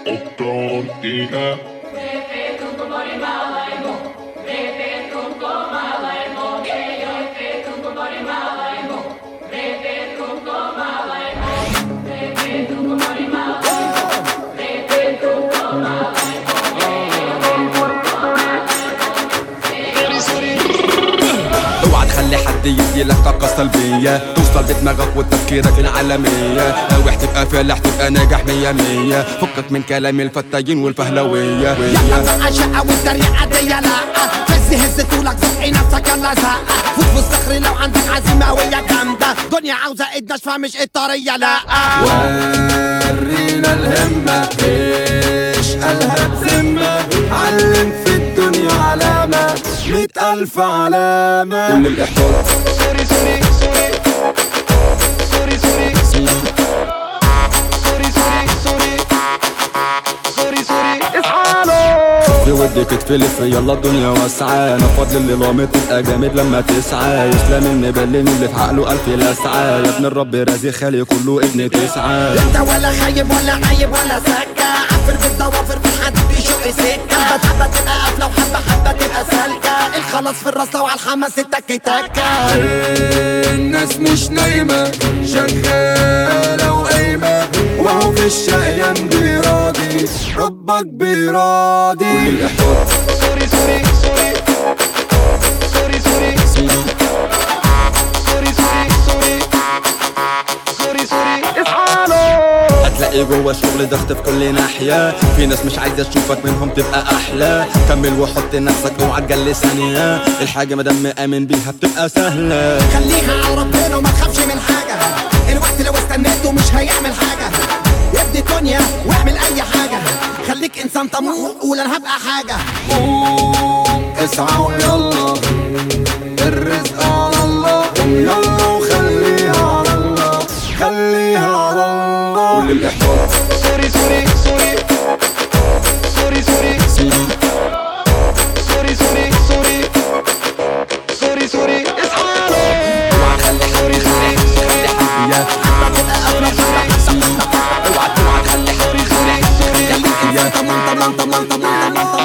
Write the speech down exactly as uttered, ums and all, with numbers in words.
Octortina. خلي حد يديلك طاقة سلبية توصل بدماغك وتفكيرك العالمية. ناوي تبقى فالح تبقى ناجح مية مية. فكك من كلام الفتاين والفهلوية. يلا بقى شقة والطريقة دي لا فز هز طولك زقي نفسك يلا زقة. فوت في الصخر لو عندك عزيمة ويا جامدة. دنيا عاوزة ايد ناشفة مش الطرية لا. ورينا الهمة ايش قالها بذمة. علم في الدنيا علامة مئة ألف علامة. كل الإحباط سوري سوري سوري سوري سوري سوري سوري سوري سوري اصحاله بودك تفلف يلا الدنيا واسعة. انا فضل اللي لامط تبقى جامد لما تسعى. يسلم المبلم اللي في عقله ألف لسعة. يا ابن الرب رازي خالي كله ابن تسعة. انت ولا خايب ولا عيب ولا سكة. عفر بالضوافر في حد بيشق سكة. حبة حبة تبقى قافلة وحبة حبة تبقى سالكة. الخلاص في الراس لو عالحماس التك تكة. الناس مش نايمة شغالة وقايمة. وهو في الشقيان بيراضي ربك بيراضي. كل الإحباط سوري سوري سوري سوري سوري سوري سوري سوري سوري اصحاله. هتلاقي جوا الشغل ضغط في كل ناحية. في ناس مش عايزة تشوفك منهم تبقى أحلى. كمل وحط نفسك اوعى تجلي ثانية. الحاجة مادام مآمن بيها بتبقى سهلة. خليها على ربنا وما تخافش من حاجة. الوقت لو استنيته مش هيعمل حاجة. يا ابني الدنيا واعمل أي حاجة. خليك إنسان طموح وقول أنا هبقى حاجة. قوم اسعى ويلا الرزق على الله. قوم يلا وخليها على الله خليها على الله. كل الإحباط سوري سوري سوري سوري سوري سوري سوري سوري سوري سوري اصحاله. اوعى تخلي حد يخلي خلي حد يا اوعى اوعى تخلي حد يخلي خلي حد يا.